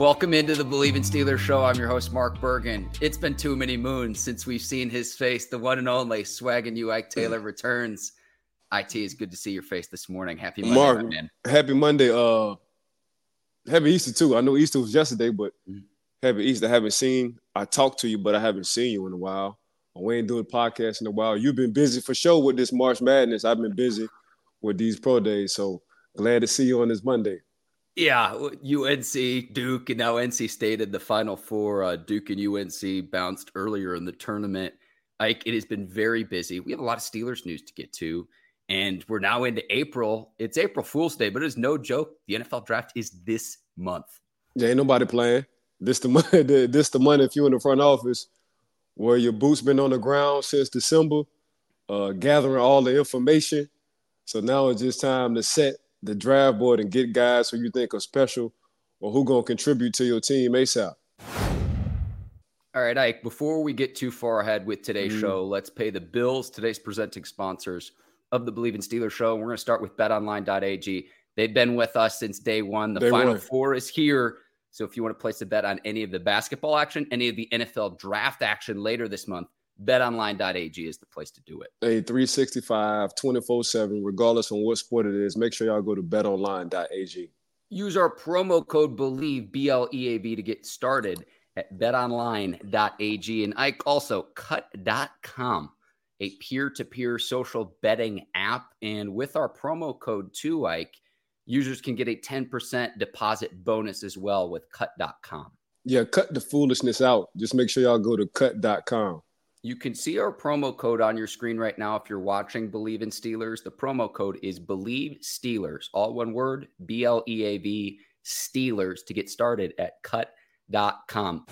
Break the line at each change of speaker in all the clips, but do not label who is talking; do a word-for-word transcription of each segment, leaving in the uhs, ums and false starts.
Welcome into the Believe in Steelers show. I'm your host, Mark Bergen. It's been too many moons since we've seen his face. The one and only Swaggin' You Ike Taylor returns. I T, is good to see your face this morning. Happy Monday,
Mark,
my man.
Happy Monday. Uh, happy Easter, too. I know Easter was yesterday, but mm-hmm. Happy Easter. I haven't seen, I talked to you, but I haven't seen you in a while. We ain't doing podcasts in a while. You've been busy for sure with this March Madness. I've been busy with these pro days, so glad to see you on this Monday.
Yeah, U N C, Duke, and now N C State in the Final Four. Uh, Duke and U N C bounced earlier in the tournament. Ike, it has been very busy. We have a lot of Steelers news to get to, and we're now into April. It's April Fool's Day, but it's no joke. The N F L draft is this month.
Yeah, ain't nobody playing. This the money. This the money if you're in the front office where your boots been on the ground since December, uh, gathering all the information. So now it's just time to set the draft board and get guys who you think are special or who going to contribute to your team ASAP.
All right, Ike, before we get too far ahead with today's mm. show, let's pay the bills. Today's presenting sponsors of the Believe in Steelers show. We're going to start with bet online dot a g. They've been with us since day one. The day Final one. Four is here. So if you want to place a bet on any of the basketball action, any of the N F L draft action later this month, bet online dot a g is the place to do it.
Hey, three sixty-five, twenty-four seven, regardless on what sport it is, make sure y'all go to bet online dot a g.
Use our promo code BELIEVE, B L E A V, to get started at bet online dot a g. And Ike, also cut dot com, a peer-to-peer social betting app. And with our promo code too, Ike, users can get a ten percent deposit bonus as well with cut dot com.
Yeah, cut the foolishness out. Just make sure y'all go to cut dot com.
You can see our promo code on your screen right now if you're watching Believe in Steelers. The promo code is Believe Steelers, all one word, B L E A V, Steelers, to get started at cut dot com.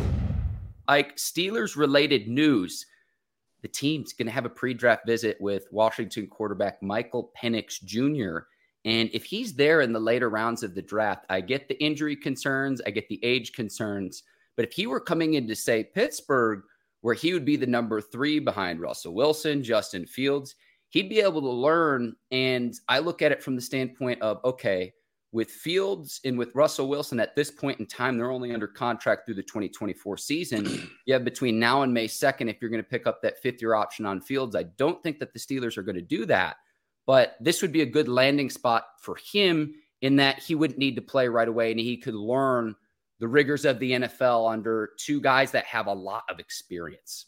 Ike, Steelers-related news. The team's going to have a pre-draft visit with Washington quarterback Michael Penix Junior And if he's there in the later rounds of the draft, I get the injury concerns, I get the age concerns. But if he were coming into, say, Pittsburgh, where he would be the number three behind Russell Wilson, Justin Fields, he'd be able to learn. And I look at it from the standpoint of, okay, with Fields and with Russell Wilson at this point in time, they're only under contract through the twenty twenty-four season. You have between now and May second, if you're going to pick up that fifth year option on Fields. I don't think that the Steelers are going to do that. But this would be a good landing spot for him in that he wouldn't need to play right away and he could learn the rigors of the N F L under two guys that have a lot of experience.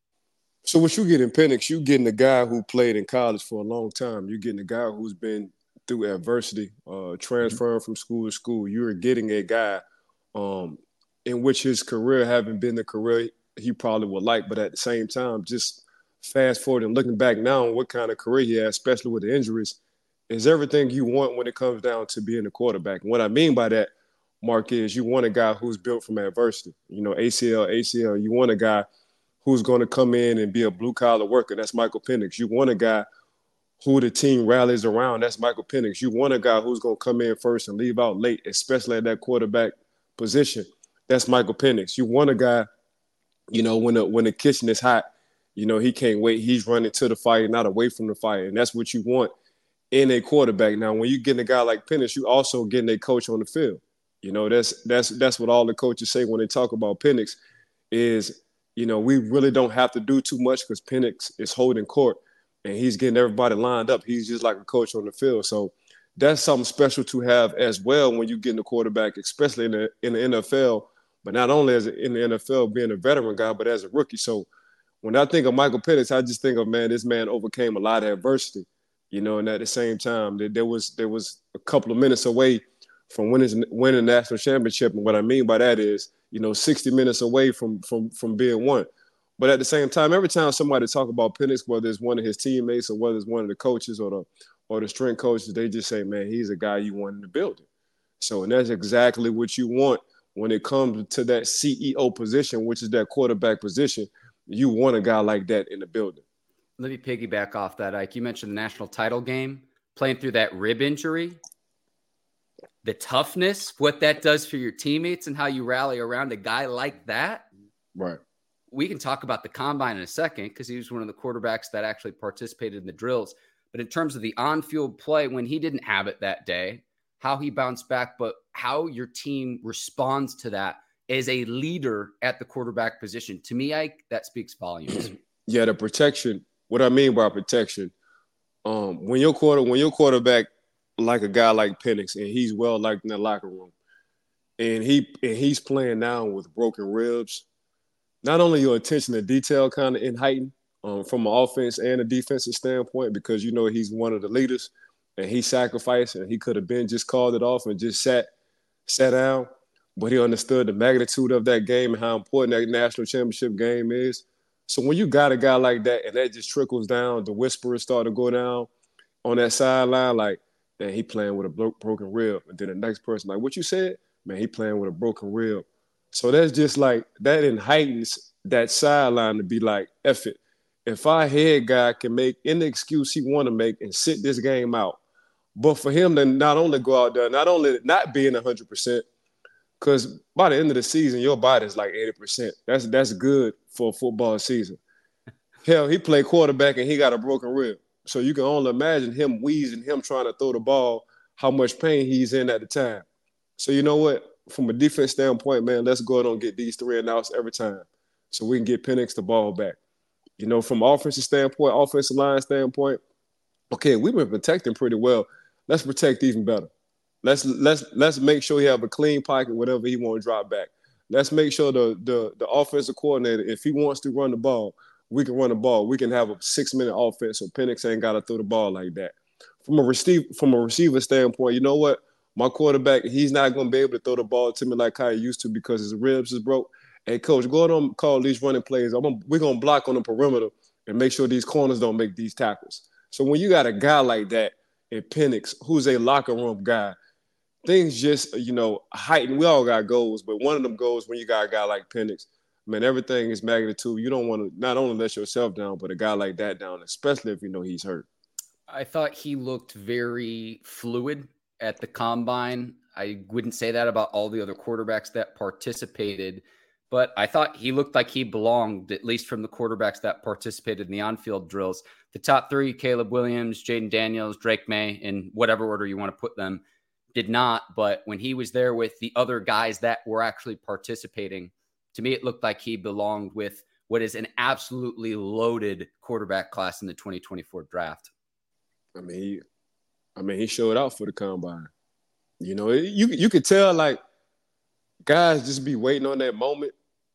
So what you get in Penix, you getting a guy who played in college for a long time. You're getting a guy who's been through adversity, uh, transferring mm-hmm. from school to school. You're getting a guy um, in which his career haven't been the career he probably would like, but at the same time, just fast forward and looking back now on what kind of career he has, especially with the injuries, is everything you want when it comes down to being a quarterback. And what I mean by that, Mark, is you want a guy who's built from adversity. You know, A C L, A C L. You want a guy who's going to come in and be a blue-collar worker. That's Michael Penix. You want a guy who the team rallies around. That's Michael Penix. You want a guy who's going to come in first and leave out late, especially at that quarterback position. That's Michael Penix. You want a guy, you know, when the, when the kitchen is hot, you know, he can't wait. He's running to the fire, not away from the fire. And that's what you want in a quarterback. Now, when you get a guy like Penix, you also getting a coach on the field. You know, that's that's that's what all the coaches say when they talk about Penix is, you know, we really don't have to do too much because Penix is holding court and he's getting everybody lined up. He's just like a coach on the field. So that's something special to have as well when you get in the quarterback, especially in the in the N F L, but not only as a, in the N F L being a veteran guy, but as a rookie. So when I think of Michael Penix, I just think of, man, this man overcame a lot of adversity, you know, and at the same time, there was there was a couple of minutes away from winning winning the national championship. And what I mean by that is, you know, sixty minutes away from from from being won. But at the same time, every time somebody talk about Penix, whether it's one of his teammates or whether it's one of the coaches or the or the strength coaches, they just say, man, he's a guy you want in the building. So, and that's exactly what you want when it comes to that C E O position, which is that quarterback position. You want a guy like that in the building.
Let me piggyback off that, Ike. You mentioned the national title game, playing through that rib injury. The toughness, what that does for your teammates and how you rally around a guy like that.
Right.
We can talk about the combine in a second because he was one of the quarterbacks that actually participated in the drills. But in terms of the on-field play, when he didn't have it that day, how he bounced back, but how your team responds to that as a leader at the quarterback position. To me, Ike, that speaks volumes.
Yeah, the protection. What I mean by protection, um, when your quarter, when your quarterback, like a guy like Penix, and he's well liked in the locker room, and he and he's playing now with broken ribs. Not only your attention to detail kind of in heightened um, from an offense and a defensive standpoint, because you know he's one of the leaders, and he sacrificed, and he could have been just called it off and just sat sat down, but he understood the magnitude of that game and how important that national championship game is. So when you got a guy like that and that just trickles down, the whispers start to go down on that sideline, like, man, he playing with a bro- broken rib. And then the next person, like, what you said? Man, he playing with a broken rib. So that's just like, that then heightens that sideline to be like, F it. If our head guy can make any excuse he want to make and sit this game out, but for him to not only go out there, not only not being one hundred percent, because by the end of the season, your body's like eighty percent. That's that's good for a football season. Hell, he played quarterback and he got a broken rib. So you can only imagine him wheezing, him trying to throw the ball, how much pain he's in at the time. So you know what? From a defense standpoint, man, let's go ahead and get these three and outs every time so we can get Penix the ball back. You know, from an offensive standpoint, offensive line standpoint, okay, we've been protecting pretty well. Let's protect even better. Let's let's let's make sure he have a clean pocket whenever he want to drop back. Let's make sure the the the offensive coordinator, if he wants to run the ball, we can run the ball. We can have a six-minute offense so Penix ain't got to throw the ball like that. From a receiver from a receiver standpoint, you know what? My quarterback, he's not going to be able to throw the ball to me like how he used to because his ribs is broke. Hey, coach, go ahead and call these running plays. I'm gonna, we're going to block on the perimeter and make sure these corners don't make these tackles. So when you got a guy like that in Penix, who's a locker room guy, things just, you know, heighten. We all got goals, but one of them goals when you got a guy like Penix, man, everything is magnitude. You don't want to not only let yourself down, but a guy like that down, especially if you know he's hurt.
I thought he looked very fluid at the combine. I wouldn't say that about all the other quarterbacks that participated, but I thought he looked like he belonged, at least from the quarterbacks that participated in the on-field drills. The top three, Caleb Williams, Jaden Daniels, Drake May, in whatever order you want to put them, did not. But when he was there with the other guys that were actually participating, to me, it looked like he belonged with what is an absolutely loaded quarterback class in the twenty twenty-four draft.
I mean, he, I mean, he showed out for the combine. You know, you you could tell like guys just be waiting on that moment,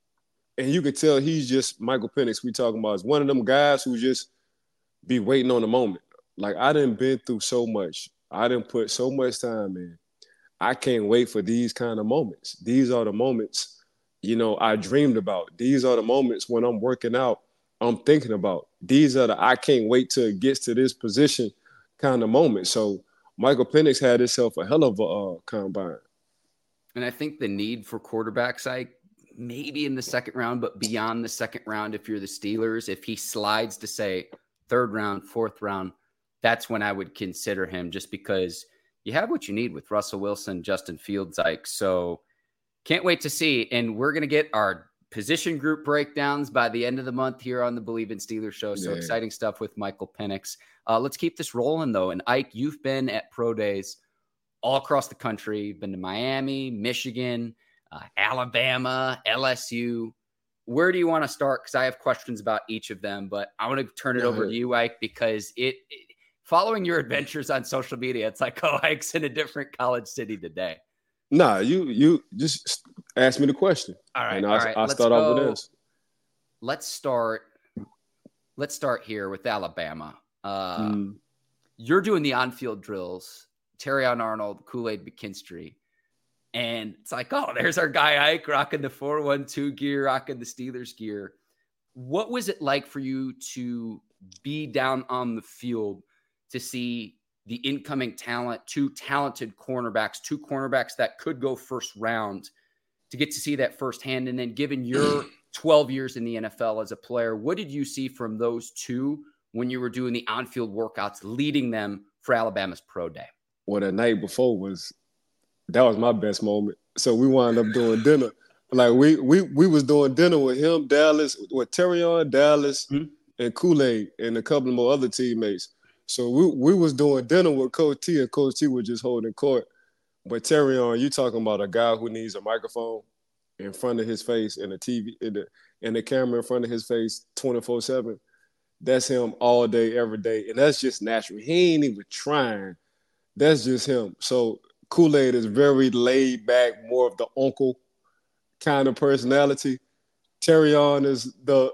and you could tell he's just Michael Penix. We talking about is one of them guys who just be waiting on the moment. Like I done been through so much. I done put so much time in. I can't wait for these kind of moments. These are the moments, you know, I dreamed about. These are the moments when I'm working out, I'm thinking about. These are the I can't wait till it gets to this position kind of moment. So Michael Penix had himself a hell of a uh, combine.
And I think the need for quarterbacks, like maybe in the second round, but beyond the second round, if you're the Steelers, if he slides to say third round, fourth round, that's when I would consider him, just because you have what you need with Russell Wilson, Justin Fields, Ike. So can't wait to see. And we're going to get our position group breakdowns by the end of the month here on the Believe in Steelers show. So yeah. Exciting stuff with Michael Penix. Uh, let's keep this rolling, though. And Ike, you've been at pro days all across the country. You've been to Miami, Michigan, uh, Alabama, L S U. Where do you want to start? Because I have questions about each of them, but I want to turn it yeah. over to you, Ike, because it, it following your adventures on social media, it's like, oh, Ike's in a different college city today.
Nah, you you just ask me the question.
All right,
and
all
I'll,
right.
I'll
let's
start
go,
off with this.
Let's start. Let's start here with Alabama. Uh, mm. You're doing the on-field drills, Terrion Arnold, Kool-Aid McKinstry, and it's like, oh, there's our guy Ike rocking the four one two gear, rocking the Steelers gear. What was it like for you to be down on the field to see the incoming talent, two talented cornerbacks, two cornerbacks that could go first round, to get to see that firsthand? And then given your twelve years in the N F L as a player, what did you see from those two when you were doing the on-field workouts, leading them for Alabama's pro day?
Well, the night before was, that was my best moment. So we wound up doing dinner. Like we we we was doing dinner with him, Dallas, with Terrion, Dallas, mm-hmm. and Kool-Aid, and a couple of more other teammates. So we we was doing dinner with Coach T, and Coach T was just holding court. But Terrion, you talking about a guy who needs a microphone in front of his face and a T V and the, and the camera in front of his face twenty-four seven. That's him all day, every day. And that's just natural. He ain't even trying. That's just him. So Kool-Aid is very laid back, more of the uncle kind of personality. Terrion is the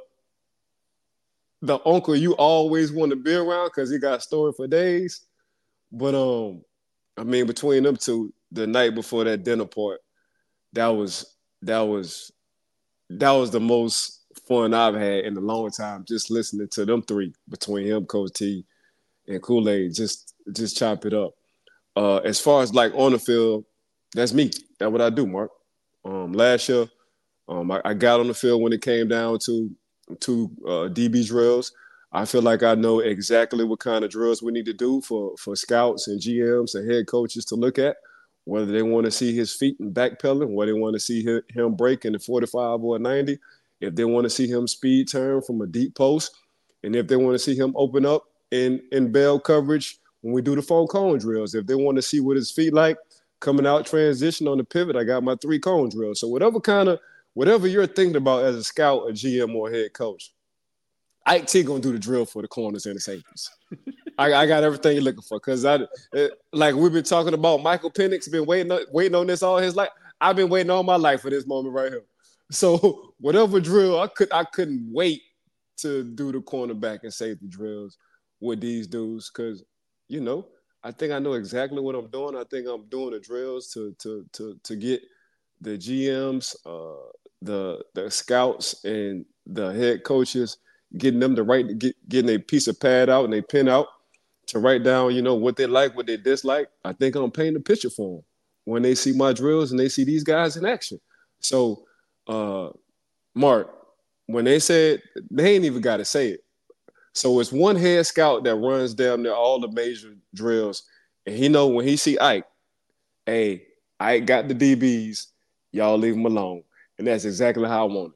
the uncle you always want to be around because he got a story for days. But um, I mean, between them two, the night before that dinner part, that was that was that was the most fun I've had in a long time. Just listening to them three, between him, Coach T, and Kool-Aid, just just chop it up. Uh, as far as like on the field, that's me. That's what I do, Mark. Um, last year, um, I, I got on the field when it came down to to uh, D B drills. I feel like I know exactly what kind of drills we need to do for, for scouts and G Ms and head coaches to look at, whether they want to see his feet and backpedaling, whether they want to see him break in the forty-five or a ninety, if they want to see him speed turn from a deep post, and if they want to see him open up in, in bail coverage when we do the four cone drills. If they want to see what his feet like coming out transition on the pivot, I got my three cone drills. So whatever kind of, whatever you're thinking about as a scout, a G M, or a head coach, Ike T gonna do the drill for the corners and the safeties. I, I got everything you're looking for because I, it, like we've been talking about, Michael Penix been waiting waiting on this all his life. I've been waiting all my life for this moment right here. So whatever drill, I could I couldn't wait to do the cornerback and safety drills with these dudes because you know I think I know exactly what I'm doing. I think I'm doing the drills to to to to get the G Ms, uh, the the scouts, and the head coaches, getting them to write, get, getting a piece of pad out and a pen out to write down, you know, what they like, what they dislike. I think I'm painting a picture for them when they see my drills and they see these guys in action. So, uh, Mark, when they said, they ain't even got to say it. So it's one head scout that runs down there all the major drills, and he know when he see Ike, hey, Ike got the D Bs, y'all leave him alone. And that's exactly how I want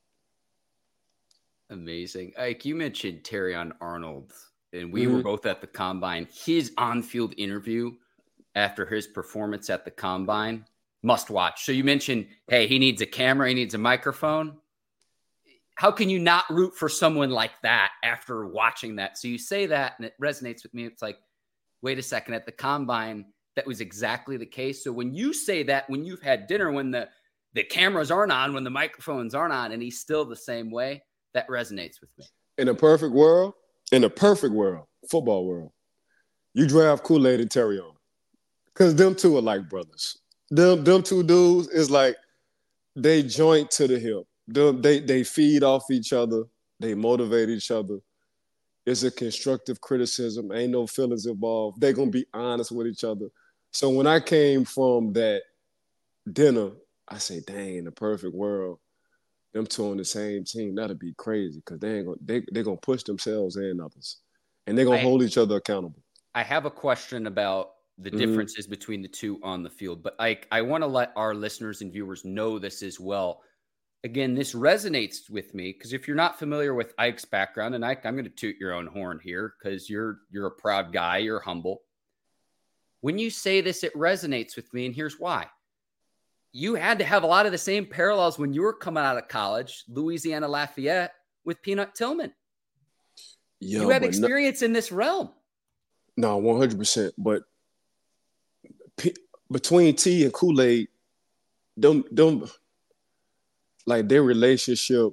it.
Amazing. Ike, you mentioned Terrion Arnold, and we mm-hmm. were both at the Combine. His on-field interview after his performance at the Combine, must watch. So you mentioned, hey, he needs a camera, he needs a microphone. How can you not root for someone like that after watching that? So you say that, and it resonates with me. It's like, wait a second, at the Combine, that was exactly the case. So when you say that, when you've had dinner, when the, the cameras aren't on, when the microphones aren't on, and he's still the same way, that resonates with me.
In a perfect world, in a perfect world, football world, you draft Kool-Aid and Terrion. Because them two are like brothers. Them, them two dudes is like, they joint to the hip. Them, they, they feed off each other. They motivate each other. It's a constructive criticism. Ain't no feelings involved. They're going to be honest with each other. So when I came from that dinner, I say, dang, in the perfect world, them two on the same team, that'd be crazy because they ain't gonna they they're gonna push themselves and others, and they're gonna I, hold each other accountable.
I have a question about the mm-hmm. differences between the two on the field, but I I want to let our listeners and viewers know this as well. Again, this resonates with me because if you're not familiar with Ike's background, and Ike, I'm going to toot your own horn here because you're you're a proud guy, you're humble. When you say this, it resonates with me, and here's why. You had to have a lot of the same parallels when you were coming out of college, Louisiana Lafayette, with Peanut Tillman. Yo, you have experience no, in this realm.
No, one hundred percent. But P, between T and Kool-Aid, don't, don't, like their relationship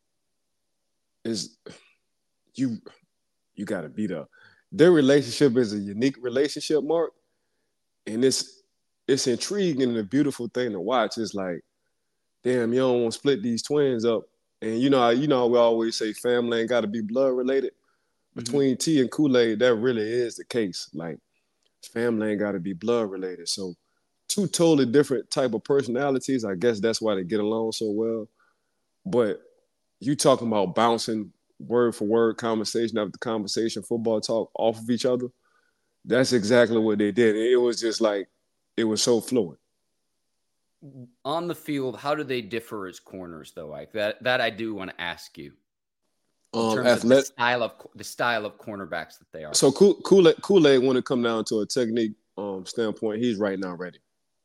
is, you, you got to beat up. Their relationship is a unique relationship, Mark. And it's, it's intriguing and a beautiful thing to watch. It's like, damn, you don't want to split these twins up. And you know, you know, we always say family ain't got to be blood related. Mm-hmm. Between T and Kool-Aid, that really is the case. Like, family ain't got to be blood related. So, two totally different type of personalities. I guess that's why they get along so well. But you talking about bouncing word for word, conversation after conversation, football talk off of each other. That's exactly what they did. It was just like, it was so fluid.
On the field, how do they differ as corners, though, Ike? That that I do want to ask you. In um, terms athletic, of the style of the style of cornerbacks that they are.
So Kool-Aid, Kool-Aid, when it comes down to a technique um, standpoint, he's right now ready.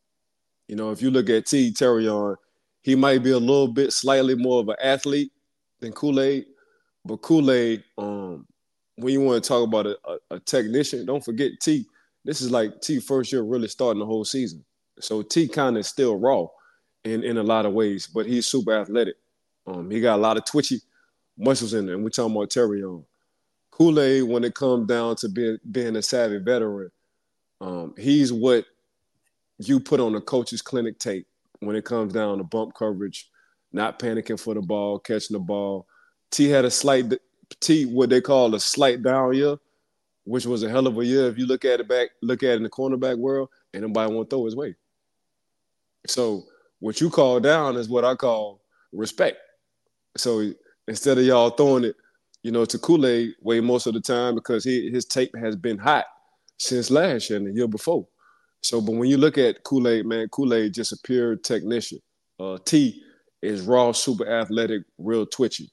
You know, if you look at T. Terrion, he might be a little bit slightly more of an athlete than Kool-Aid, but Kool-Aid, um, when you want to talk about a, a, a technician, don't forget T. This is like T first year really starting the whole season. So T kind of still raw in, in a lot of ways, but he's super athletic. Um, he got a lot of twitchy muscles in there, and we're talking about Terrion. Kool-Aid, when it comes down to being, being a savvy veteran, um, he's what you put on a coach's clinic tape when it comes down to bump coverage, not panicking for the ball, catching the ball. T had a slight T, what they call a slight down year, which was a hell of a year. If you look at it back, look at it in the cornerback world, and nobody won't throw his way. So what you call down is what I call respect. So instead of y'all throwing it, you know, to Kool-Aid way most of the time because he, his tape has been hot since last year and the year before. So, but when you look at Kool-Aid, man, Kool-Aid just a pure technician. Uh, T is raw, super athletic, real twitchy.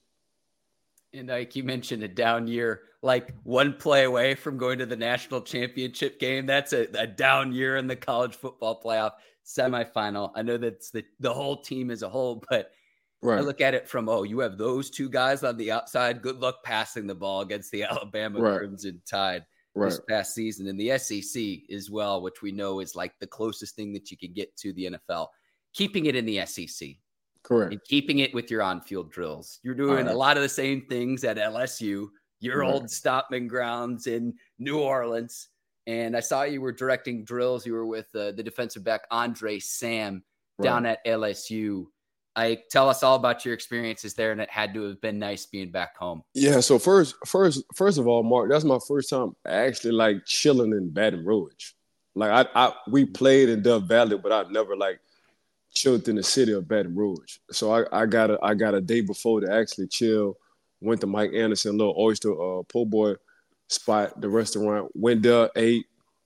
And like you mentioned, a down year, like one play away from going to the national championship game. That's a, a down year in the college football playoff semifinal. I know that's the, the whole team as a whole, but right. I look at it from, oh, you have those two guys on the outside. Good luck passing the ball against the Alabama right. Crimson Tide. Right. This past season in the S E C as well, which we know is like the closest thing that you can get to the N F L, keeping it in the S E C.
Correct.
And keeping it with your on-field drills. You're doing right. a lot of the same things at L S U, your right. old stomping grounds in New Orleans. And I saw you were directing drills. You were with uh, the defensive back, Andre Sam, right. down at L S U. I tell us all about your experiences there, and it had to have been nice being back home.
Yeah. So first, first, first of all, Mark, that's my first time actually like chilling in Baton Rouge. Like I, I we played in Dove Valley, but I've never like chilled in the city of Baton Rouge. So I, I got a, I got a day before to actually chill. Went to Mike Anderson, little oyster uh, po' boy spot, the restaurant. Went there, ate.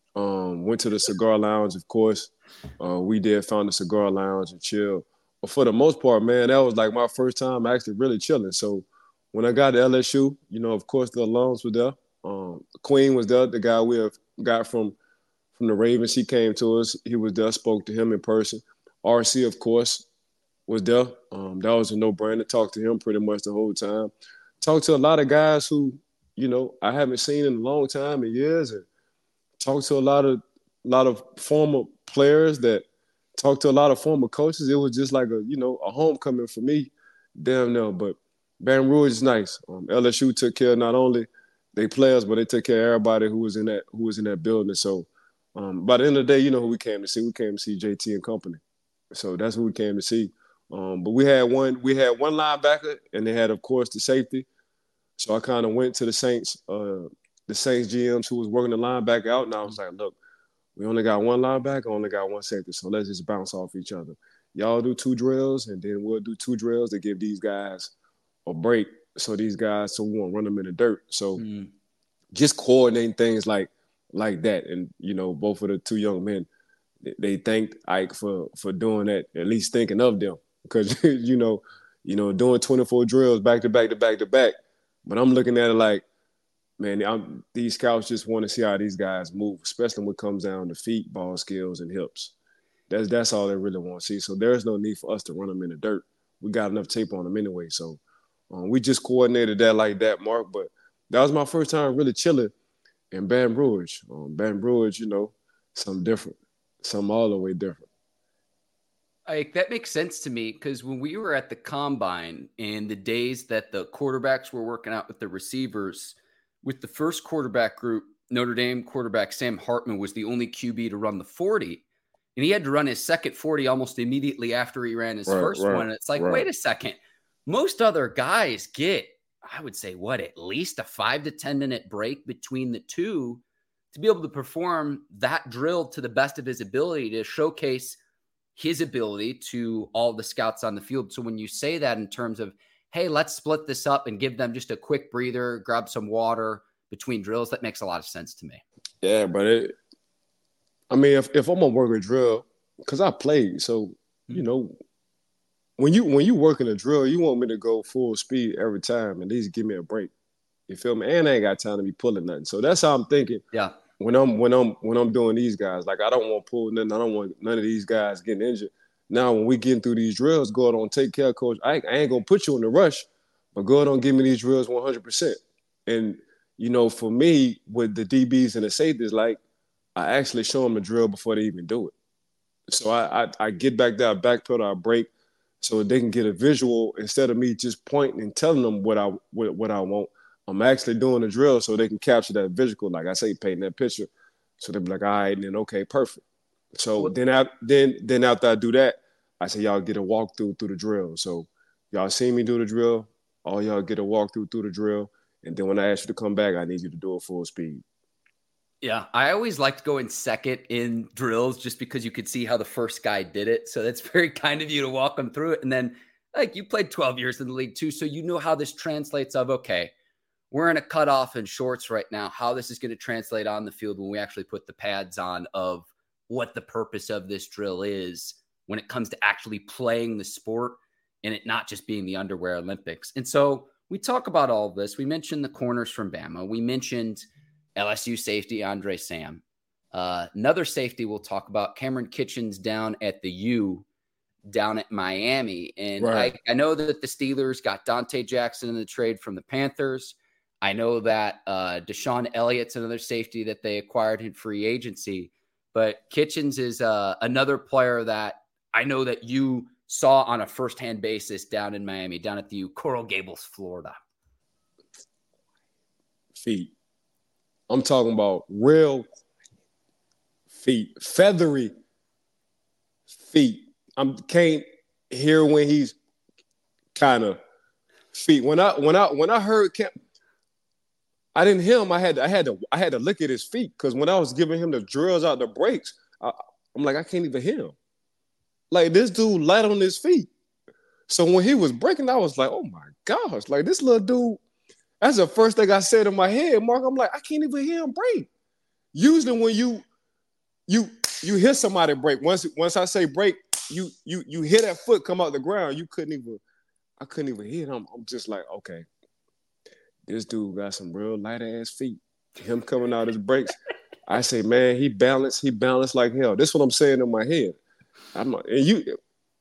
Um, went to the cigar lounge, of course. Uh, we did found the cigar lounge and chilled. But for the most part, man, that was like my first time actually really chilling. So when I got to L S U, you know, of course, the alums were there. Um, Queen was there, the guy we have got from, from the Ravens. He came to us. He was there, spoke to him in person. R C, of course, was there. Um, that was a no-brainer. Talked to him pretty much the whole time. Talked to a lot of guys who, you know, I haven't seen in a long time, in years. And talked to a lot of, lot of former players that talked to a lot of former coaches. It was just like a, you know, a homecoming for me. Damn no, but Baton Rouge is nice. Um, L S U took care of not only their players, but they took care of everybody who was in that who was in that building. So um, by the end of the day, you know who we came to see. We came to see J T and company. So that's who we came to see. Um, but we had one, we had one linebacker, and they had, of course, the safety. So I kind of went to the Saints, uh, the Saints G Ms who was working the linebacker out, and I was like, look, we only got one linebacker, only got one safety, so let's just bounce off each other. Y'all do two drills, and then we'll do two drills to give these guys a break. So these guys, so we won't run them in the dirt. So mm. just coordinating things like like that, and you know, both of the two young men, they thanked Ike for for doing that, at least thinking of them, because you know, you know, doing twenty-four drills back to back to back to back. But I'm looking at it like, man, I'm, these scouts just want to see how these guys move, especially when it comes down to feet, ball skills, and hips. That's that's all they really want to see. So there's no need for us to run them in the dirt. We got enough tape on them anyway. So um, we just coordinated that like that, Mark. But that was my first time really chilling in Baton Rouge. Um, Baton Rouge, you know, something different, something all the way different.
Like, that makes sense to me, because when we were at the combine and the days that the quarterbacks were working out with the receivers, with the first quarterback group, Notre Dame quarterback Sam Hartman was the only Q B to run the forty, and he had to run his second forty almost immediately after he ran his right, first right, one. And it's like, right. wait a second. Most other guys get, I would say, what, at least a five to ten minute break between the two to be able to perform that drill to the best of his ability to showcase his ability to all the scouts on the field. So when you say that in terms of, hey, let's split this up and give them just a quick breather, grab some water between drills, that makes a lot of sense to me.
Yeah, but it, I mean, if, if I'm gonna work a drill, because I played, so mm-hmm. you know, when you when you work in a drill, you want me to go full speed every time, at least give me a break. You feel me? And I ain't got time to be pulling nothing. So that's how I'm thinking.
Yeah.
when I'm when I'm when I'm doing these guys, like I don't want to pull nothing. I don't want none of these guys getting injured. Now, when we getting through these drills, go out on take care, coach. I, I ain't gonna put you in the rush, but go out on give me these drills one hundred percent. And you know, for me, with the D Bs and the safeties, like I actually show them the drill before they even do it. So I I, I get back there, I backpedal, I break, so they can get a visual instead of me just pointing and telling them what I what, what I want. I'm actually doing the drill so they can capture that visual, like I say, painting that picture. So they'll be like, all right, and then okay, perfect. So
What,
then I then then after I do that, I say y'all get a walkthrough through the drill. So y'all see me do the drill, all y'all get a walkthrough through the drill, and then when I ask you to come back, I need you to do it full speed.
yeah, I always liked going second in drills just because you could see how the first guy did it. So that's very kind of you to walk them through it. And then, like, you played twelve years in the league too, so you know how this translates of, okay, we're in a cutoff in shorts right now, how this is going to translate on the field when we actually put the pads on of what the purpose of this drill is when it comes to actually playing the sport and it not just being the underwear Olympics. And so we talk about all of this. We mentioned the corners from Bama. We mentioned L S U safety Andre Sam. Uh, another safety we'll talk about, Cameron Kitchens down at the U, down at Miami. And
Right.
I, I know that the Steelers got Dante Jackson in the trade from the Panthers. I know that uh, Deshaun Elliott's another safety that they acquired in free agency. But Kitchens is uh, another player that I know that you saw on a firsthand basis down in Miami, down at the U, Coral Gables, Florida.
Feet. I'm talking about real feet, feathery feet. I can't hear when he's kind of feet. When I when I when I heard Cam, I didn't hear him. I had to, I had to I had to look at his feet because when I was giving him the drills out the breaks, I, I'm like I can't even hear him. Like this dude light on his feet. So when he was breaking, I was like, oh my gosh, like this little dude. That's the first thing I said in my head, Mark. I'm like, I can't even hear him break. Usually when you you you hear somebody break, once once I say break, you you you hear that foot come out the ground. You couldn't even, I couldn't even hear him. I'm just like, okay, this dude got some real light ass feet. Him coming out his breaks. I say, man, he balanced, he balanced like hell. This is what I'm saying in my head. I'm like, and you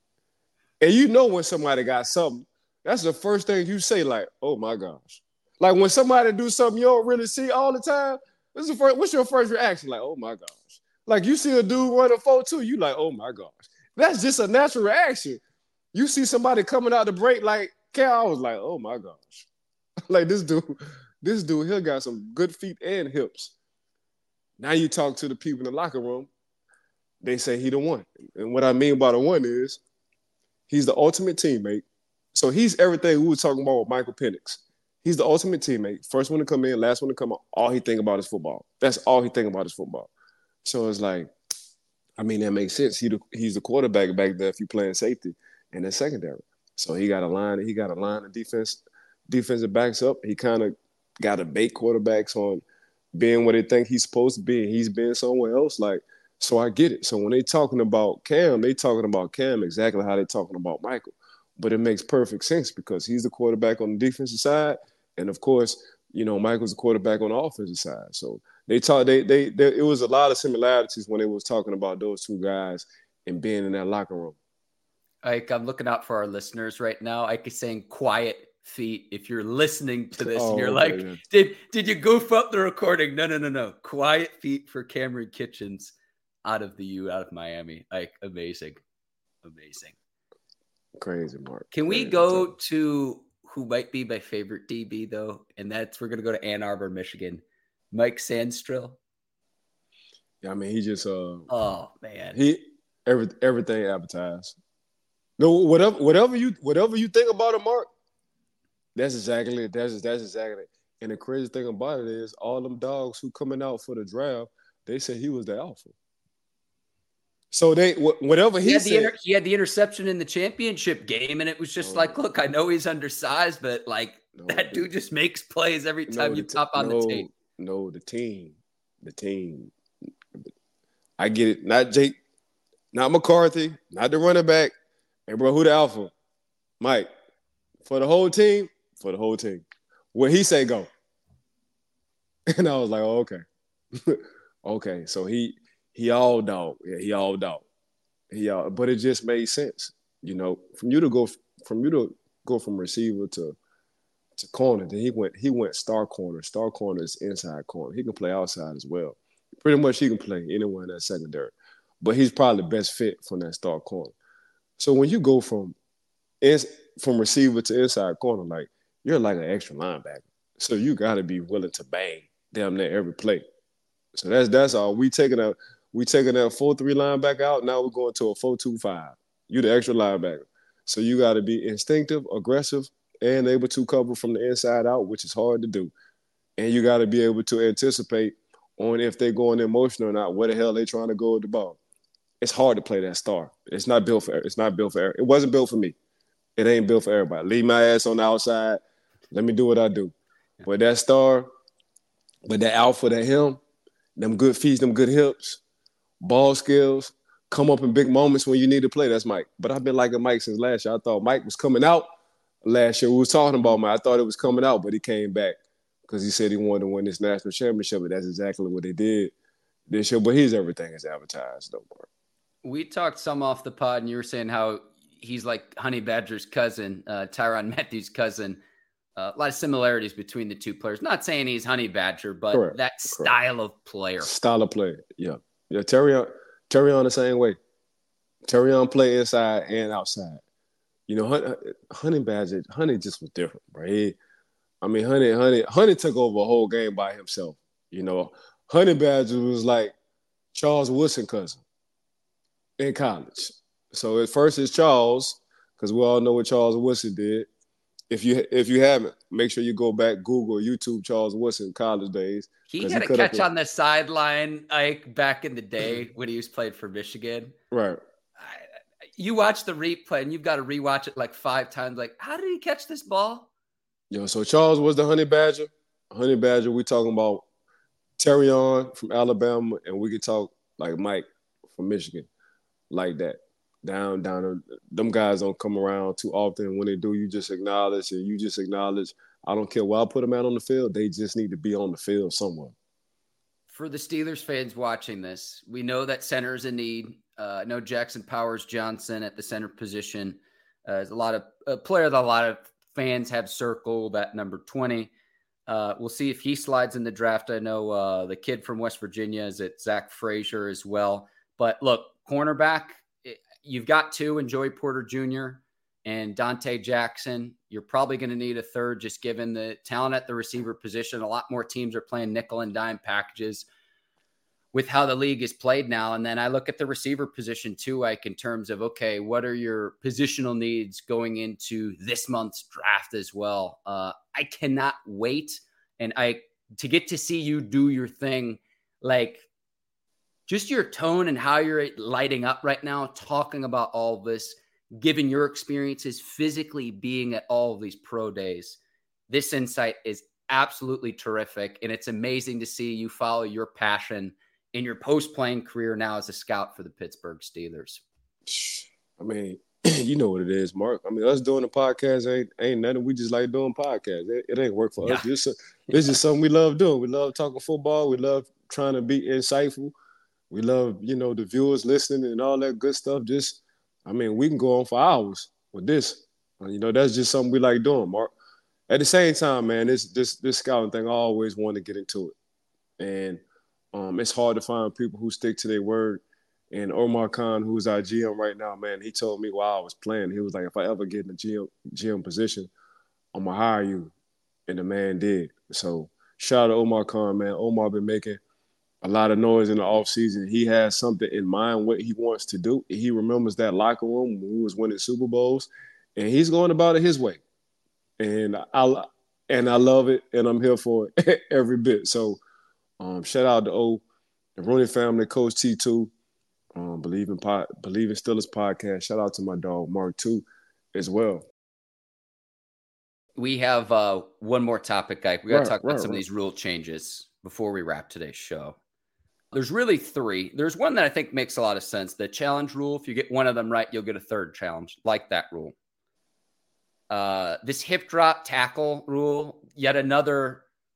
and you know when somebody got something, that's the first thing you say, like, oh my gosh. Like when somebody do something you don't really see all the time, this is the first, what's your first reaction? Like, oh my gosh. Like you see a dude running four two, you like, oh my gosh. That's just a natural reaction. You see somebody coming out the break like Cal, I was like, oh my gosh. Like this dude, this dude here got some good feet and hips. Now you talk to the people in the locker room, they say he the one. And what I mean by the one is he's the ultimate teammate. So he's everything we were talking about with Michael Penix. He's the ultimate teammate. First one to come in, last one to come out. All he think about is football. That's all he think about is football. So it's like, I mean, that makes sense. He the, he's the quarterback back there if you're playing safety and then secondary. So he got a line, he got a line of defense, defensive backs up. He kind of got to bait quarterbacks on being what they think he's supposed to be, and he's been somewhere else. Like, so I get it. So when they talking about Cam, they talking about Cam exactly how they talking about Michael. But it makes perfect sense because he's the quarterback on the defensive side. And of course, you know, Michael's the quarterback on the offensive side. So they talk, they, they, they, it was a lot of similarities when they was talking about those two guys and being in that locker room.
Like I'm looking out for our listeners right now. Ike is saying quiet feet. If you're listening to this oh, and you're okay, like, yeah. did, did you goof up the recording? No, no, no, no. Quiet feet for Cameron Kitchens out of the U, out of Miami. Like amazing. Amazing.
Crazy, Mark.
Can
Crazy
we go time. to who might be my favorite D B, though? And that's, we're going to go to Ann Arbor, Michigan. Mike Sandstrill.
Yeah, I mean, he just, uh,
oh, man.
He, every, everything advertised. No, whatever, whatever you, whatever you think about him, Mark, that's exactly it. That's, that's exactly it. And the crazy thing about it is all them dogs who coming out for the draft, they said he was the alpha. So they whatever he,
he had
said,
the inter- he had the interception in the championship game, and it was just oh, like, look, I know he's undersized, but like no, that dude just makes plays every time no, you t- pop on
no,
the tape.
No, the team, the team. I get it. Not Jake, not McCarthy, not the running back. Hey, bro, who the alpha? Mike. For the whole team, for the whole team. Where he say go, and I was like, oh, okay. Okay, so he he all dog. Yeah, he all dog. He all, but it just made sense, you know, from you to go from you to go from receiver to to corner. Then he went he went star corner. Star corner is inside corner. He can play outside as well. Pretty much he can play anywhere in that secondary, but he's probably the best fit from that star corner. So when you go from ins, from receiver to inside corner, like you're like an extra linebacker. So you got to be willing to bang damn near every play. So that's that's all. We taking a we taking that four three linebacker out. Now we're going to a four two five. You the extra linebacker. So you got to be instinctive, aggressive, and able to cover from the inside out, which is hard to do. And you got to be able to anticipate on if they're going in motion or not, where the hell they trying to go with the ball. It's hard to play that star. It's not built for it's not built for it wasn't built for me. It ain't built for everybody. Leave my ass on the outside. Let me do what I do. But that star, but that alpha, that him, them good feet, them good hips, ball skills, come up in big moments when you need to play. That's Mike. But I've been liking Mike since last year. I thought Mike was coming out last year. We was talking about Mike. I thought it was coming out, but he came back because he said he wanted to win this national championship, but that's exactly what they did this year. But he's everything is advertised, though, Mark.
We talked some off the pod, and you were saying how he's like Honey Badger's cousin, uh, Tyrann Mathieu's cousin. Uh, a lot of similarities between the two players. Not saying he's Honey Badger, but Correct. that style Correct. of player.
Style of play, yeah. Yeah, Terrion, Terrion the same way. Terrion play inside and outside. You know, Honey, Honey Badger, Honey just was different, bro. He, I mean, Honey, Honey, Honey took over a whole game by himself. You know, Honey Badger was like Charles Woodson cousin in college. So at first it's Charles, because we all know what Charles Woodson did. If you if you haven't, make sure you go back, Google, YouTube Charles Woodson college days.
He had he a catch on the sideline, Ike, back in the day when he was playing for Michigan.
Right.
I, you watch the replay, and you've got to rewatch it like five times. Like, how did he catch this ball?
Yo, so Charles was the Honey Badger. Honey Badger, we talking about Terrion from Alabama, and we could talk like Mike from Michigan, like that. Down, down. Them guys don't come around too often. When they do, you just acknowledge and you just acknowledge. I don't care where I put them out on the field. They just need to be on the field somewhere. For
the Steelers fans watching this, we know that center is in need. Uh, I know Jackson Powers Johnson at the center position uh, is a lot of a player that a lot of fans have circled at number twenty. Uh, we'll see if he slides in the draft. I know uh, the kid from West Virginia is at Zach Frazier as well. But look, cornerback. You've got two in Joey Porter Junior and Dante Jackson. You're probably going to need a third just given the talent at the receiver position. A lot more teams are playing nickel and dime packages with how the league is played now. And then I look at the receiver position too, like in terms of, okay, what are your positional needs going into this month's draft as well? Uh, I cannot wait. And I to get to see you do your thing, like – just your tone and how you're lighting up right now, talking about all this, given your experiences, physically being at all of these pro days. This insight is absolutely terrific. And it's amazing to see you follow your passion in your post-playing career now as a scout for the Pittsburgh Steelers.
I mean, you know what it is, Mark. I mean, us doing the podcast ain't ain't nothing. We just like doing podcasts. It, it ain't work for yeah. us. It's, just, it's just something we love doing. We love talking football. We love trying to be insightful. We love, you know, the viewers listening and all that good stuff. Just, I mean, we can go on for hours with this. You know, that's just something we like doing, Mark. At the same time, man, this this this scouting thing, I always want to get into it. And um, it's hard to find people who stick to their word. And Omar Khan, who's our G M right now, man, he told me while I was playing, he was like, if I ever get in a G M, G M position, I'm going to hire you. And the man did. So shout out to Omar Khan, man. Omar been making a lot of noise in the offseason. He has something in mind what he wants to do. He remembers that locker room when we was winning Super Bowls, and he's going about it his way. And I and I love it, and I'm here for it every bit. So um, shout out to O, the Rooney family, Coach T two, um, Believe in pod, Believe in Steelers podcast. Shout out to my dog Mark too, as well.
We have uh, one more topic, guy. We got to
right,
talk about
right,
some
right.
of these rule changes before we wrap today's show. There's really three. There's one that I think makes a lot of sense. The challenge rule, if you get one of them right, you'll get a third challenge, like that rule. Uh, this hip drop tackle rule, yet another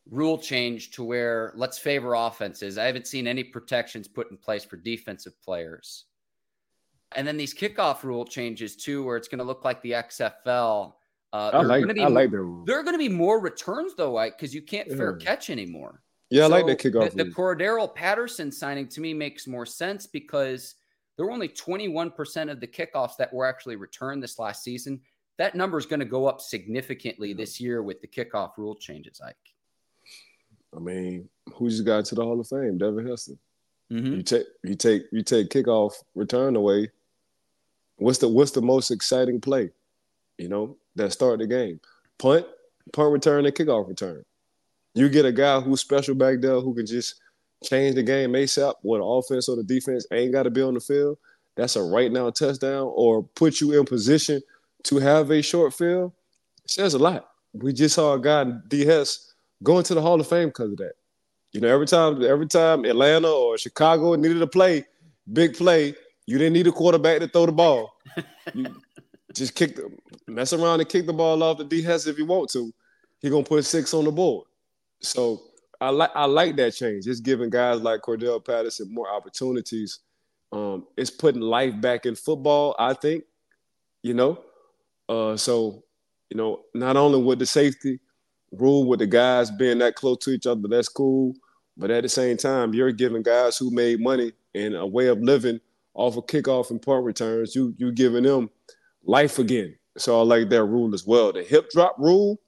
rule change to where let's favor offenses. I haven't seen any protections put in place for defensive players. And then these kickoff rule changes too, where it's going to look like the X F L. Uh,
I like,
be
I
more,
like that rule.
There are going to be more returns though, Ike, because you can't
yeah.
fair catch anymore.
Yeah,
so
I like that kickoff
The,
rule.
the Cordero Patterson signing to me makes more sense because there were only twenty-one percent of the kickoffs that were actually returned this last season. That number is going to go up significantly this year with the kickoff rule changes, Ike.
I mean, who just got to the Hall of Fame? Devin Hester.
Mm-hmm.
You take you take you take kickoff return away. What's the what's the most exciting play? You know, that start the game. Punt, punt return, and kickoff return. You get a guy who's special back there who can just change the game ASAP, whether the offense or the defense ain't got to be on the field. That's a right now touchdown, or put you in position to have a short field. It says a lot. We just saw a guy, D. Hess, going to the Hall of Fame because of that. You know, every time, every time Atlanta or Chicago needed a play, big play, you didn't need a quarterback to throw the ball. You just kick the, mess around and kick the ball off to D. Hess if you want to. He's gonna put six on the board. So I like I like that change. It's giving guys like Cordell Patterson more opportunities. Um, it's putting life back in football, I think. You know, uh, so you know, not only with the safety rule, with the guys being that close to each other, that's cool. But at the same time, you're giving guys who made money and a way of living off of kickoff and punt returns, you you giving them life again. So I like that rule as well. The hip drop rule,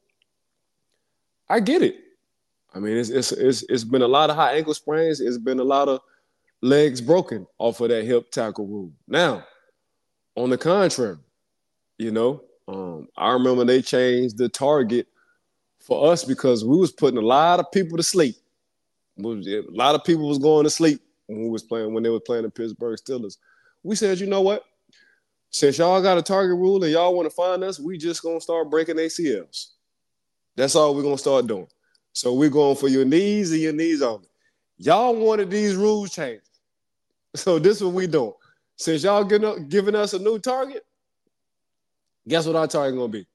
I get it. I mean, it's it's it's it's been a lot of high ankle sprains. It's been a lot of legs broken off of that hip tackle rule. Now, on the contrary, you know, um, I remember they changed the target for us because we was putting a lot of people to sleep. A lot of people was going to sleep when we was playing when they were playing the Pittsburgh Steelers. We said, you know what? Since y'all got a target rule and y'all want to find us, we just gonna start breaking A C Ls. That's all we're gonna start doing. So we're going for your knees and your knees only. Y'all wanted these rules changed. So this is what we doing. Since y'all giving, giving us a new target, guess what our target gonna be?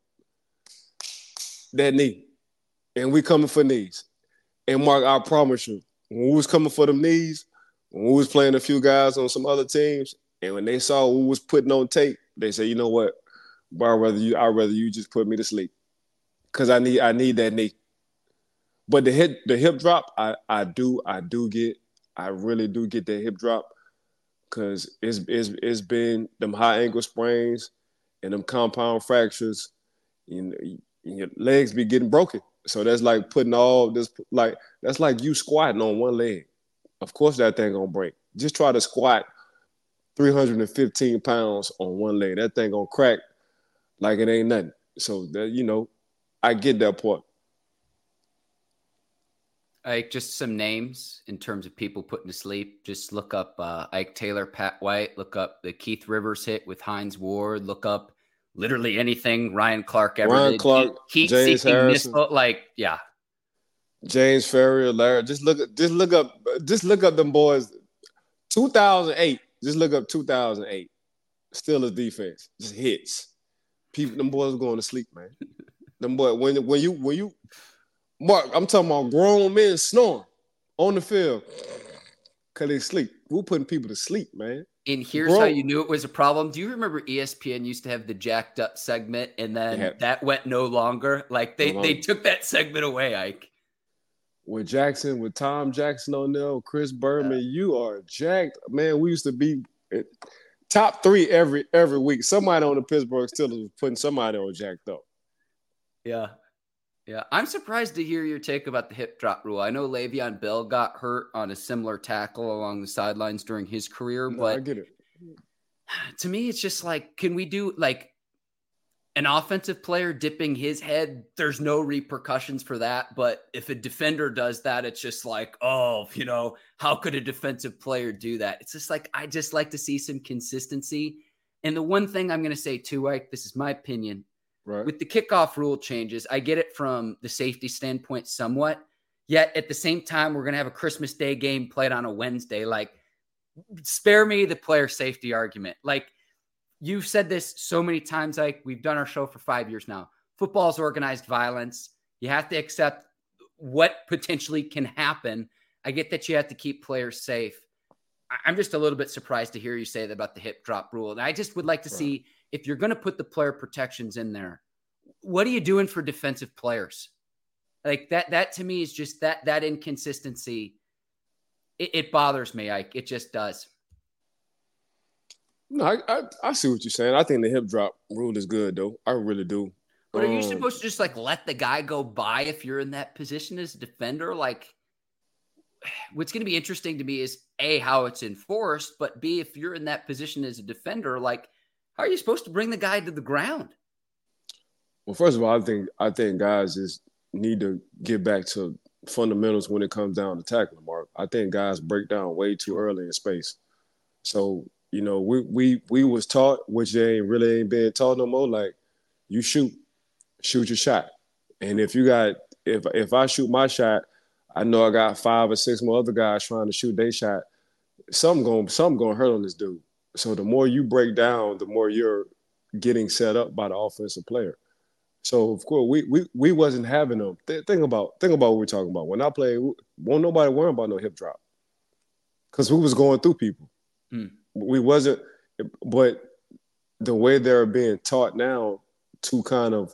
That knee. And we coming for knees. And Mark, I promise you, when we was coming for them knees, when we was playing a few guys on some other teams, and when they saw who was putting on tape, they said, you know what? But I'd rather you, I'd rather you just put me to sleep. Cause I need I need that knee. But the hip the hip drop, I, I do, I do get, I really do get that hip drop. Cause it's it's it's been them high ankle sprains and them compound fractures, you know, your legs be getting broken. So that's like putting all this, like, that's like you squatting on one leg. Of course that thing gonna break. Just try to squat three hundred fifteen pounds on one leg. That thing gonna crack like it ain't nothing. So that, you know, I get that part.
Ike, just some names in terms of people putting to sleep. Just look up uh, Ike Taylor, Pat White. Look up the Keith Rivers hit with Hines Ward. Look up literally anything Ryan Clark ever
Ryan
did.
Clark,
Heat
James
seeking
Harrison.
missile, like, yeah.
James Ferrier, Larry. Just look just look up just look up them boys. two thousand eight. Just look up two thousand eight. Steelers defense. Just hits. People, them boys going to sleep, man. Them boys, when when you when you Mark, I'm talking about grown men snoring on the field because they sleep. We're putting people to sleep, man.
And here's
Grown.
how you knew it was a problem. Do you remember E S P N used to have the jacked up segment and then
Yeah.
that went no longer? Like they,
No
they
longer.
took that segment away, Ike.
With Jackson, with Tom Jackson on there, Chris Berman,
Yeah.
you are jacked. Man, we used to be top three every every week. Somebody on the Pittsburgh Steelers was putting somebody on jacked up.
Yeah. Yeah. I'm surprised to hear your take about the hip drop rule. I know Le'Veon Bell got hurt on a similar tackle along the sidelines during his career,
No,
but
I get it.
to me, it's just like, can we do like an offensive player dipping his head? There's no repercussions for that. But if a defender does that, it's just like, oh, you know, how could a defensive player do that? It's just like, I just like to see some consistency. And the one thing I'm going to say too, Ike, this is my opinion.
Right.
With the kickoff rule changes, I get it from the safety standpoint somewhat. Yet at the same time, we're going to have a Christmas Day game played on a Wednesday. Like, spare me the player safety argument. Like, you've said this so many times, like we've done our show for five years now. Football is organized violence. You have to accept what potentially can happen. I get that you have to keep players safe. I'm just a little bit surprised to hear you say that about the hip drop rule. And I just would like to right. see, if you're going to put the player protections in there, what are you doing for defensive players? Like that, that to me is just that, that inconsistency. It, it bothers me. Ike. It just does.
No, I, I I see what you're saying. I think the hip drop rule is good, though. I really do.
But are you um, supposed to just like let the guy go by if you're in that position as a defender? Like, what's going to be interesting to me is A, how it's enforced, but B, if you're in that position as a defender, like, how are you supposed to bring the guy to the ground?
Well, first of all, I think I think guys just need to get back to fundamentals when it comes down to tackling, Mark. I think guys break down way too early in space. So, you know, we we we was taught, which they ain't really ain't being taught no more, like, you shoot, shoot your shot. And if you got, if if I shoot my shot, I know I got five or six more other guys trying to shoot their shot. Something going, something going to hurt on this dude. So the more you break down, the more you're getting set up by the offensive player. So of course we we we wasn't having them. Th- think about think about what we're talking about. When I played, won't nobody worry about no hip drop because we was going through people. Mm. We wasn't, but the way they're being taught now to kind of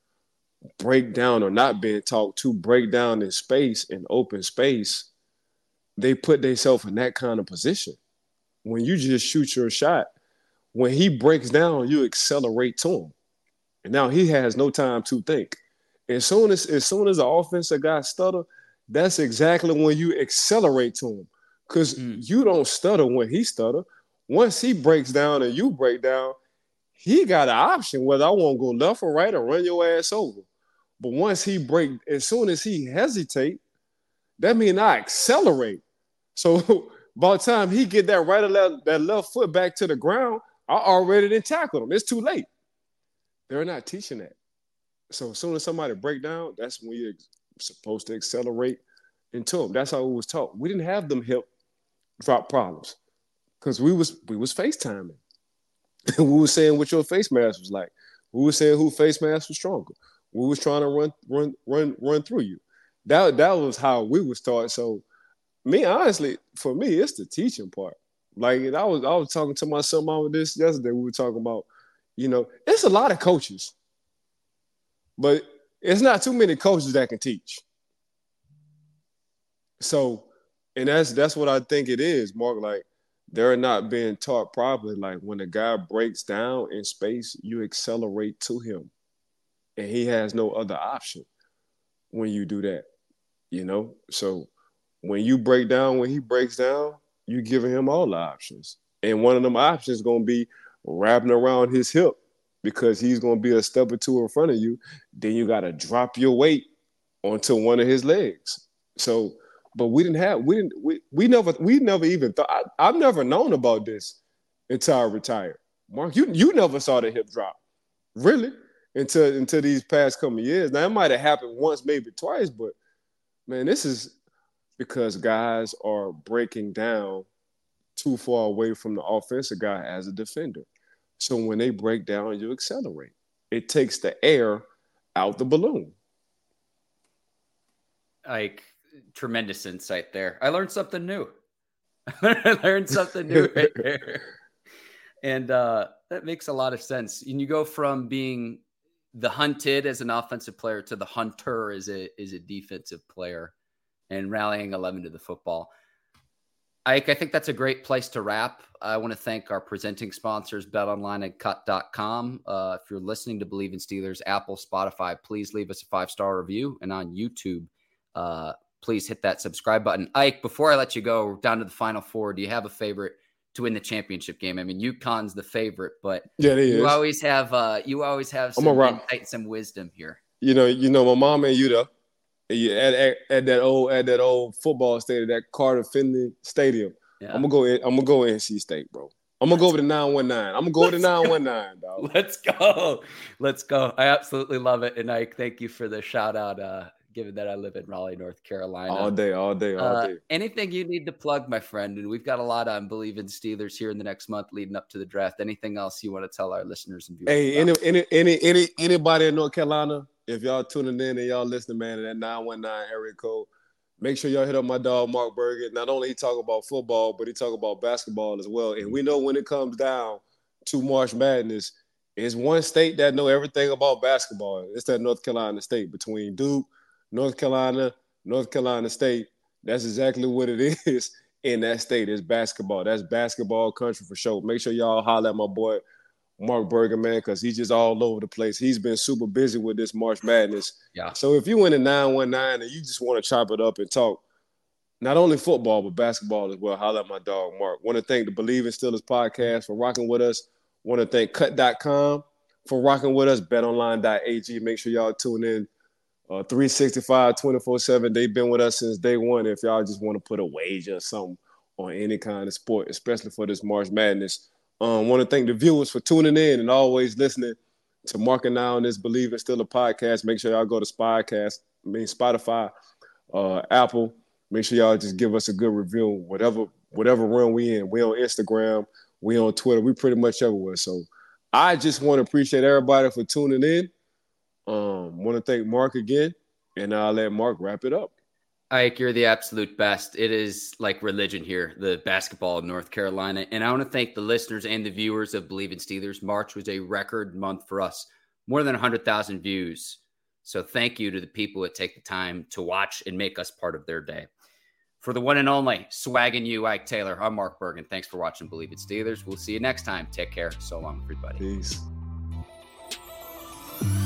break down, or not being taught to break down in space, in open space, they put themselves in that kind of position. When you just shoot your shot, when he breaks down, you accelerate to him. And now he has no time to think. As soon as, as soon as the offensive guy stutter, that's exactly when you accelerate to him. Because mm. you don't stutter when he stutter. Once he breaks down and you break down, he got an option whether I want to go left or right or run your ass over. But once he break, as soon as he hesitate, that means I accelerate. So by the time he get that right or left, that left foot back to the ground, I already done tackled him. It's too late. They're not teaching that. So as soon as somebody break down, that's when you're supposed to accelerate into them. That's how it was taught. We didn't have them hip drop problems because we was we was FaceTiming. We was saying what your face mask was like. We was saying who face mask was stronger. We was trying to run run run run through you. That that was how we was taught. So me, honestly, for me, it's the teaching part. Like I was I was talking to my son about this yesterday. We were talking about, you know, it's a lot of coaches, but it's not too many coaches that can teach. So, and that's that's what I think it is, Mark. Like, they're not being taught properly. Like, when a guy breaks down in space, you accelerate to him, and he has no other option when you do that, you know? So when you break down, when he breaks down, you giving him all the options. And one of them options is going to be wrapping around his hip because he's going to be a step or two in front of you. Then you got to drop your weight onto one of his legs. So, but we didn't have, we didn't, we, we never, we never even thought, I, I've never known about this until I retired. Mark, you, you never saw the hip drop, really, until, until these past couple of years. Now, it might have happened once, maybe twice, but man, this is because guys are breaking down too far away from the offensive guy as a defender. So when they break down, you accelerate. It takes the air out the balloon.
Like, tremendous insight there. I learned something new. I learned something new right there. And uh, that makes a lot of sense. And you go from being the hunted as an offensive player to the hunter as a, as a defensive player and rallying eleven to the football. Ike, I think that's a great place to wrap. I want to thank our presenting sponsors, BetOnline and Cut dot com. Uh, if you're listening to Believe in Steelers, Apple, Spotify, please leave us a five-star review. And on YouTube, uh, please hit that subscribe button. Ike, before I let you go, we're down to the Final Four. Do you have a favorite to win the championship game? I mean, UConn's the favorite, but
yeah,
you
is.
always have uh, you always have some insight, some wisdom here.
You know, you know, my mom and you though. At, at, at that old at that old football stadium, that Carter Finley Stadium. Yeah. I'm gonna go in, I'm gonna go N C State, bro. I'm gonna Let's go with the nine one nine. I'm gonna go with the nine one nine, dog.
Let's go. Let's go. I absolutely love it. And Ike, thank you for the shout out, uh, given that I live in Raleigh, North Carolina.
All day, all day, all
uh,
day.
Anything you need to plug, my friend, and we've got a lot on Believe in Steelers here in the next month leading up to the draft. Anything else you want to tell our listeners and viewers?
Hey, any, any any any anybody in North Carolina, if y'all tuning in and y'all listening, man, to that nine one nine area code, make sure y'all hit up my dog, Mark Bergen. Not only he talk about football, but he talk about basketball as well. And we know when it comes down to March Madness, it's one state that know everything about basketball. It's that North Carolina State. Between Duke, North Carolina, North Carolina State, that's exactly what it is in that state. It's basketball. That's basketball country for sure. Make sure y'all holler at my boy, Mark Bergen, man, because he's just all over the place. He's been super busy with this March Madness.
Yeah.
So if you in a nine one nine and you just want to chop it up and talk, not only football, but basketball as well, holler at my dog, Mark. Want to thank the Believe in Steelers podcast for rocking with us. Want to thank cut dot com for rocking with us, bet online dot a g. Make sure y'all tune in uh, three sixty-five, twenty-four seven. They've been with us since day one. If y'all just want to put a wager or something on any kind of sport, especially for this March Madness. Um, want to thank the viewers for tuning in and always listening to Mark and I on this Believe in Steelers podcast. Make sure y'all go to Spycast, I mean Spotify, uh, Apple. Make sure y'all just give us a good review, whatever whatever run we in. We on Instagram. We on Twitter. We pretty much everywhere. So I just want to appreciate everybody for tuning in. Um, want to thank Mark again, and I'll let Mark wrap it up.
Ike, you're the absolute best. It is like religion here, the basketball of North Carolina. And I want to thank the listeners and the viewers of Believe in Steelers. March was a record month for us, more than one hundred thousand views. So thank you to the people that take the time to watch and make us part of their day. For the one and only swagging you, Ike Taylor, I'm Mark Bergen. Thanks for watching Believe in Steelers. We'll see you next time. Take care. So long, everybody.
Peace.